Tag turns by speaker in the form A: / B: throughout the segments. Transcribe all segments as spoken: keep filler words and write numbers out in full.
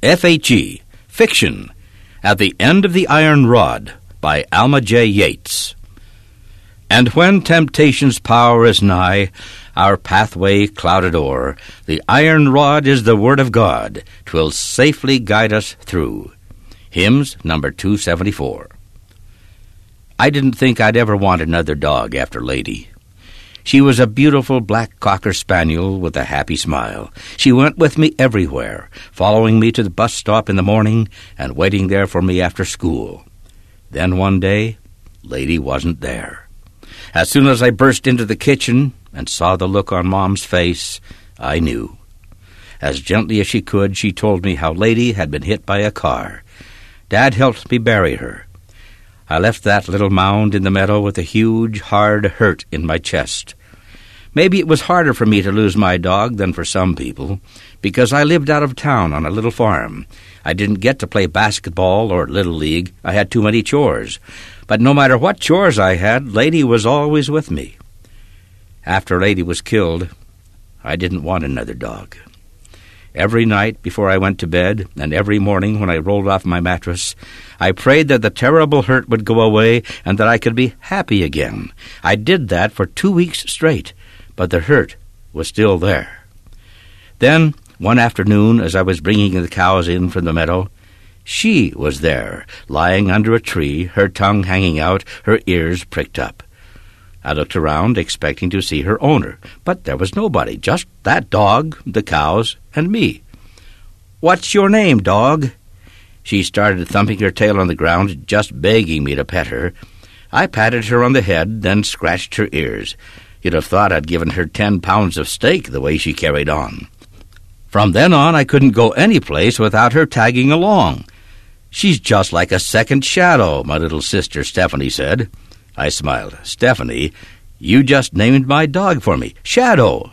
A: F H E, Fiction, At the End of the Iron Rod, by Alma J. Yates. And when temptation's power is nigh, our pathway clouded o'er, the iron rod is the word of God, 'twill safely guide us through. Hymns number two seventy-four. I didn't think I'd ever want another dog after Lady. She was a beautiful black cocker spaniel with a happy smile. She went with me everywhere, following me to the bus stop in the morning and waiting there for me after school. Then one day, Lady wasn't there. As soon as I burst into the kitchen and saw the look on Mom's face, I knew. As gently as she could, she told me how Lady had been hit by a car. Dad helped me bury her. I left that little mound in the meadow with a huge, hard hurt in my chest. Maybe it was harder for me to lose my dog than for some people, because I lived out of town on a little farm. I didn't get to play basketball or Little League. I had too many chores. But no matter what chores I had, Lady was always with me. After Lady was killed, I didn't want another dog. Every night before I went to bed, and every morning when I rolled off my mattress, I prayed that the terrible hurt would go away and that I could be happy again. I did that for two weeks straight, but the hurt was still there. Then, one afternoon, as I was bringing the cows in from the meadow, she was there, lying under a tree, her tongue hanging out, her ears pricked up. I looked around, expecting to see her owner, but there was nobody, just that dog, the cows, and me. "What's your name, dog?" She started thumping her tail on the ground, just begging me to pet her. I patted her on the head, then scratched her ears. You'd have thought I'd given her ten pounds of steak the way she carried on. From then on, I couldn't go any place without her tagging along. "She's just like a second Shadow," my little sister Stephanie said. I smiled. "Stephanie, you just named my dog for me. Shadow."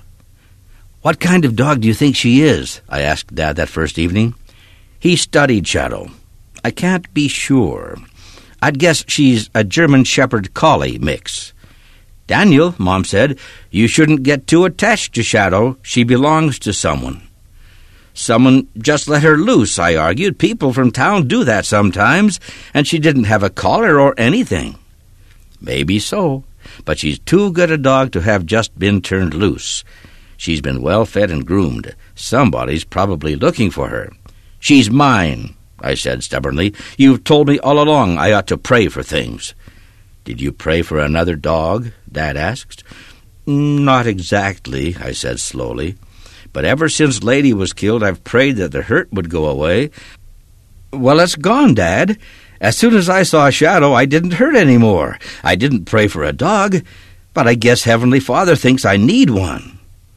A: "What kind of dog do you think she is?" I asked Dad that first evening. He studied Shadow. "I can't be sure. I'd guess she's a German Shepherd Collie mix." "Daniel," Mom said, "you shouldn't get too attached to Shadow. She belongs to someone." "Someone just let her loose," I argued. "People from town do that sometimes, and she didn't have a collar or anything." "Maybe so, but she's too good a dog to have just been turned loose. She's been well fed and groomed. Somebody's probably looking for her." "She's mine," I said stubbornly. "You've told me all along I ought to pray for things." "Did you pray for another dog?" Dad asked. "Not exactly," I said slowly. "But ever since Lady was killed, I've prayed that the hurt would go away." "Well, it's gone, Dad. As soon as I saw Shadow, I didn't hurt any more. I didn't pray for a dog, but I guess Heavenly Father thinks I need one."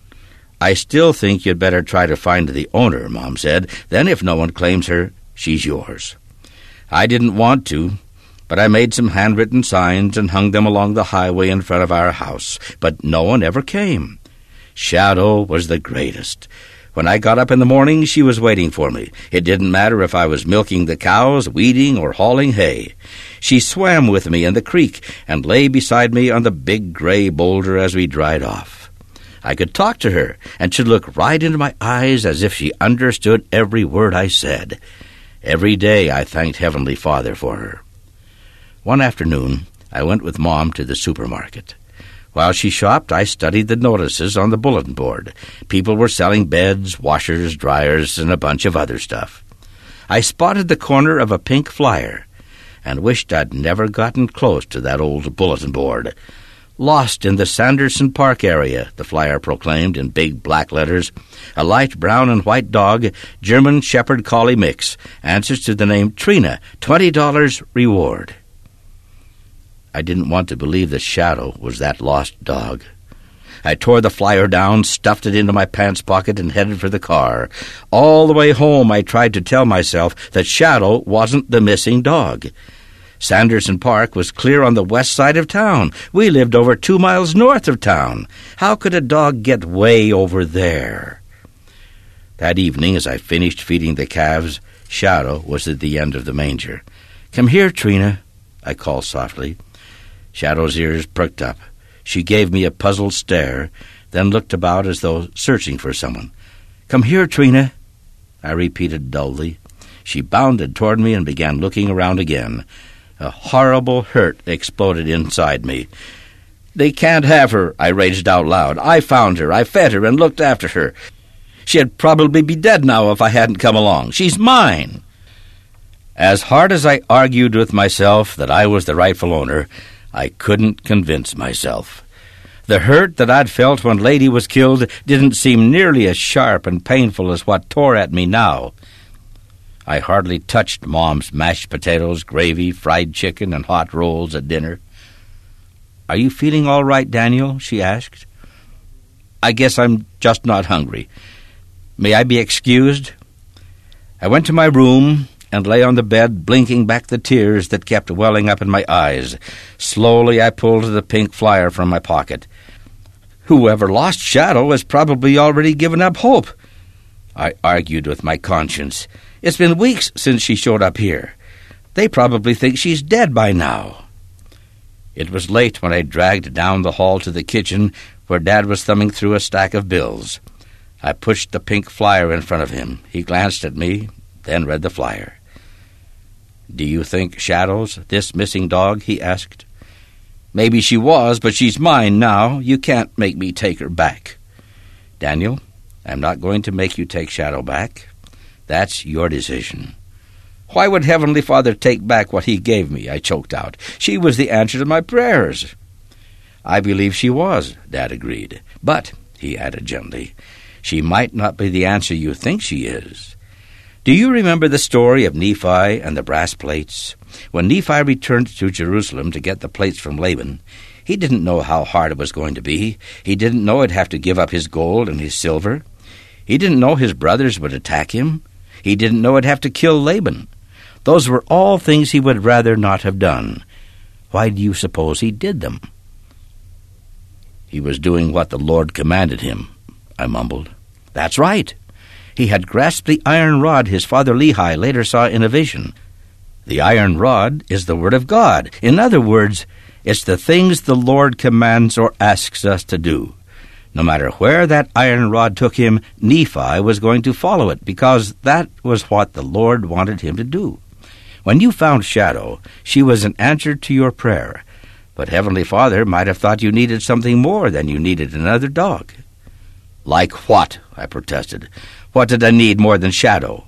A: "I still think you'd better try to find the owner," Mom said. "Then if no one claims her, she's yours." I didn't want to, but I made some handwritten signs and hung them along the highway in front of our house, but no one ever came. Shadow was the greatest. When I got up in the morning, she was waiting for me. It didn't matter if I was milking the cows, weeding, or hauling hay. She swam with me in the creek and lay beside me on the big gray boulder as we dried off. I could talk to her, and she'd look right into my eyes as if she understood every word I said. Every day I thanked Heavenly Father for her. One afternoon, I went with Mom to the supermarket. While she shopped, I studied the notices on the bulletin board. People were selling beds, washers, dryers, and a bunch of other stuff. I spotted the corner of a pink flyer and wished I'd never gotten close to that old bulletin board. "Lost in the Sanderson Park area," the flyer proclaimed in big black letters. "A light brown and white dog, German Shepherd Collie mix. Answers to the name Trina. twenty dollars reward." I didn't want to believe that Shadow was that lost dog. I tore the flyer down, stuffed it into my pants pocket, and headed for the car. All the way home I tried to tell myself that Shadow wasn't the missing dog. Sanderson Park was clear on the west side of town. We lived over two miles north of town. How could a dog get way over there? That evening, as I finished feeding the calves, Shadow was at the end of the manger. "Come here, Trina," I called softly. Shadow's ears perked up. She gave me a puzzled stare, then looked about as though searching for someone. "Come here, Trina," I repeated dully. She bounded toward me and began looking around again. A horrible hurt exploded inside me. "They can't have her," I raged out loud. "I found her. I fed her and looked after her. She'd probably be dead now if I hadn't come along. She's mine." As hard as I argued with myself that I was the rightful owner, I couldn't convince myself. The hurt that I'd felt when Lady was killed didn't seem nearly as sharp and painful as what tore at me now. I hardly touched Mom's mashed potatoes, gravy, fried chicken, and hot rolls at dinner. "Are you feeling all right, Daniel?" she asked. "I guess I'm just not hungry. May I be excused?" I went to my room and lay on the bed, blinking back the tears that kept welling up in my eyes. Slowly I pulled the pink flyer from my pocket. Whoever lost Shadow has probably already given up hope. I argued with my conscience. It's been weeks since she showed up here. They probably think she's dead by now. It was late when I dragged down the hall to the kitchen, where Dad was thumbing through a stack of bills. I pushed the pink flyer in front of him. He glanced at me, then read the flyer. "Do you think Shadow's this missing dog?" he asked. "Maybe she was, but she's mine now. You can't make me take her back." "Daniel, I'm not going to make you take Shadow back. That's your decision." "Why would Heavenly Father take back what he gave me?" I choked out. "She was the answer to my prayers." "I believe she was," Dad agreed. "But," he added gently, "she might not be the answer you think she is. Do you remember the story of Nephi and the brass plates? When Nephi returned to Jerusalem to get the plates from Laban, he didn't know how hard it was going to be. He didn't know he'd have to give up his gold and his silver. He didn't know his brothers would attack him. He didn't know he'd have to kill Laban. Those were all things he would rather not have done. Why do you suppose he did them?" "He was doing what the Lord commanded him," I mumbled. "That's right. He had grasped the iron rod his father Lehi later saw in a vision. The iron rod is the Word of God. In other words, it's the things the Lord commands or asks us to do. No matter where that iron rod took him, Nephi was going to follow it, because that was what the Lord wanted him to do. When you found Shadow, she was an answer to your prayer, but Heavenly Father might have thought you needed something more than you needed another dog." "Like what?" I protested. "What did I need more than Shadow?"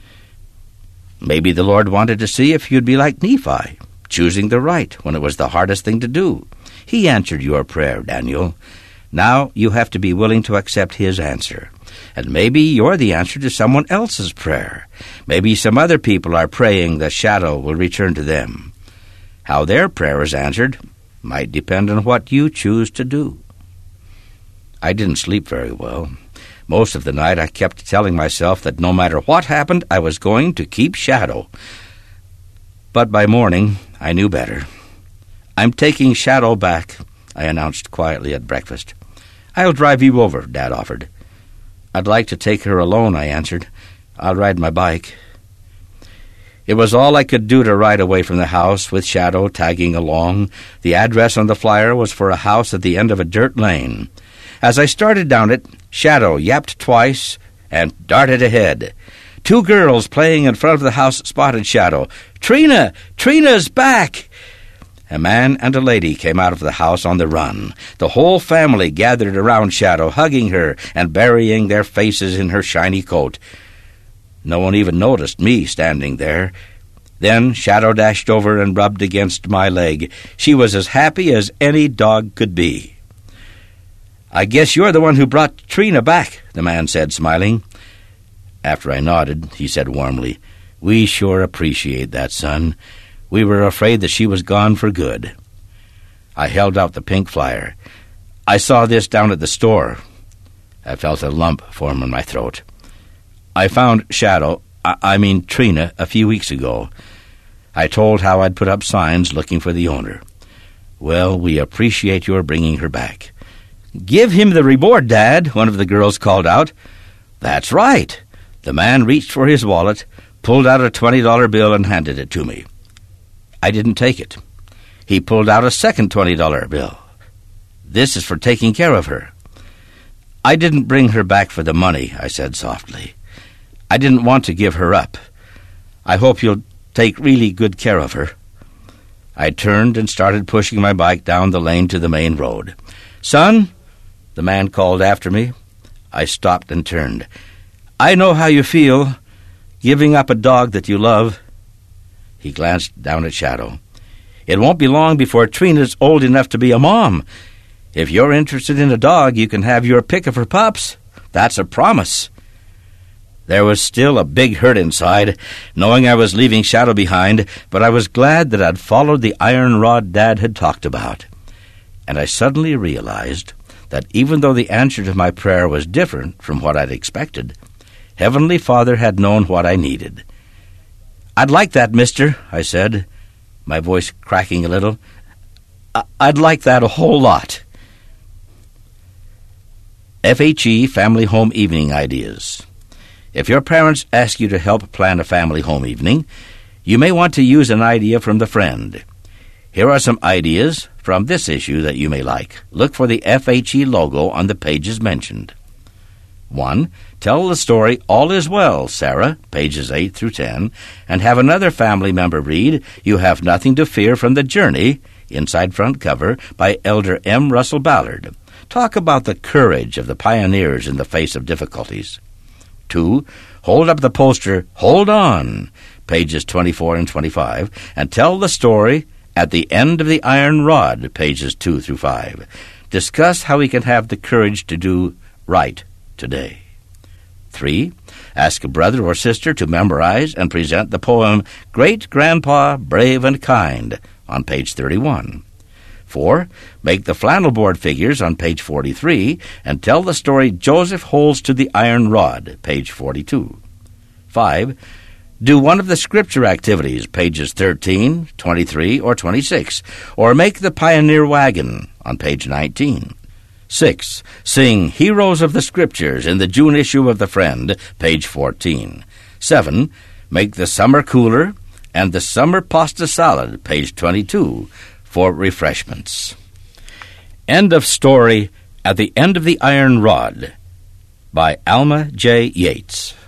A: "Maybe the Lord wanted to see if you'd be like Nephi, choosing the right when it was the hardest thing to do. He answered your prayer, Daniel. Now you have to be willing to accept his answer. And maybe you're the answer to someone else's prayer. Maybe some other people are praying that Shadow will return to them. How their prayer is answered might depend on what you choose to do." I didn't sleep very well. Most of the night I kept telling myself that no matter what happened, I was going to keep Shadow. But by morning, I knew better. "I'm taking Shadow back," I announced quietly at breakfast. "I'll drive you over," Dad offered. "I'd like to take her alone," I answered. "I'll ride my bike." It was all I could do to ride away from the house, with Shadow tagging along. The address on the flyer was for a house at the end of a dirt lane. As I started down it, Shadow yapped twice and darted ahead. Two girls playing in front of the house spotted Shadow. "Trina! Trina's back!" A man and a lady came out of the house on the run. The whole family gathered around Shadow, hugging her and burying their faces in her shiny coat. No one even noticed me standing there. Then Shadow dashed over and rubbed against my leg. She was as happy as any dog could be. "I guess you're the one who brought Trina back," the man said, smiling. After I nodded, he said warmly, "We sure appreciate that, son. We were afraid that she was gone for good." I held out the pink flyer. "I saw this down at the store." I felt a lump form in my throat. "I found Shadow, I, I mean Trina, a few weeks ago." I told how I'd put up signs looking for the owner. "Well, we appreciate your bringing her back." "Give him the reward, Dad," one of the girls called out. "That's right." The man reached for his wallet, pulled out a twenty dollar bill, and handed it to me. I didn't take it. He pulled out a second twenty dollar bill. "This is for taking care of her." "I didn't bring her back for the money," I said softly. "I didn't want to give her up. I hope you'll take really good care of her." I turned and started pushing my bike down the lane to the main road. "Son," the man called after me. I stopped and turned. "I know how you feel, giving up a dog that you love." He glanced down at Shadow. "It won't be long before Trina's old enough to be a mom. If you're interested in a dog, you can have your pick of her pups. That's a promise." There was still a big hurt inside, knowing I was leaving Shadow behind, but I was glad that I'd followed the iron rod Dad had talked about. And I suddenly realized that even though the answer to my prayer was different from what I'd expected, Heavenly Father had known what I needed. "I'd like that, mister," I said, my voice cracking a little. I- I'd like that a whole lot. F H E Family Home Evening Ideas. If your parents ask you to help plan a family home evening, you may want to use an idea from the friend. Here are some ideas from this issue that you may like. Look for the F H E logo on the pages mentioned. One, tell the story All Is Well, Sarah, pages eight through ten, and have another family member read You Have Nothing to Fear from the Journey, inside front cover, by Elder M. Russell Ballard. Talk about the courage of the pioneers in the face of difficulties. Two, hold up the poster Hold On, pages twenty-four and twenty-five, and tell the story At the End of the Iron Rod, pages two through five. Discuss how we can have the courage to do right today. Three, ask a brother or sister to memorize and present the poem Great Grandpa, Brave and Kind on page thirty-one. Four, make the flannel board figures on page forty-three and tell the story Joseph Holds to the Iron Rod, page forty-two. Five, do one of the scripture activities, pages thirteen, twenty-three, or twenty-six, or make the pioneer wagon on page nineteen. Six, sing Heroes of the Scriptures in the June issue of The Friend, page fourteen. Seven, make the summer cooler and the summer pasta salad, page twenty-two, for refreshments. End of story At the End of the Iron Rod by Alma J. Yates.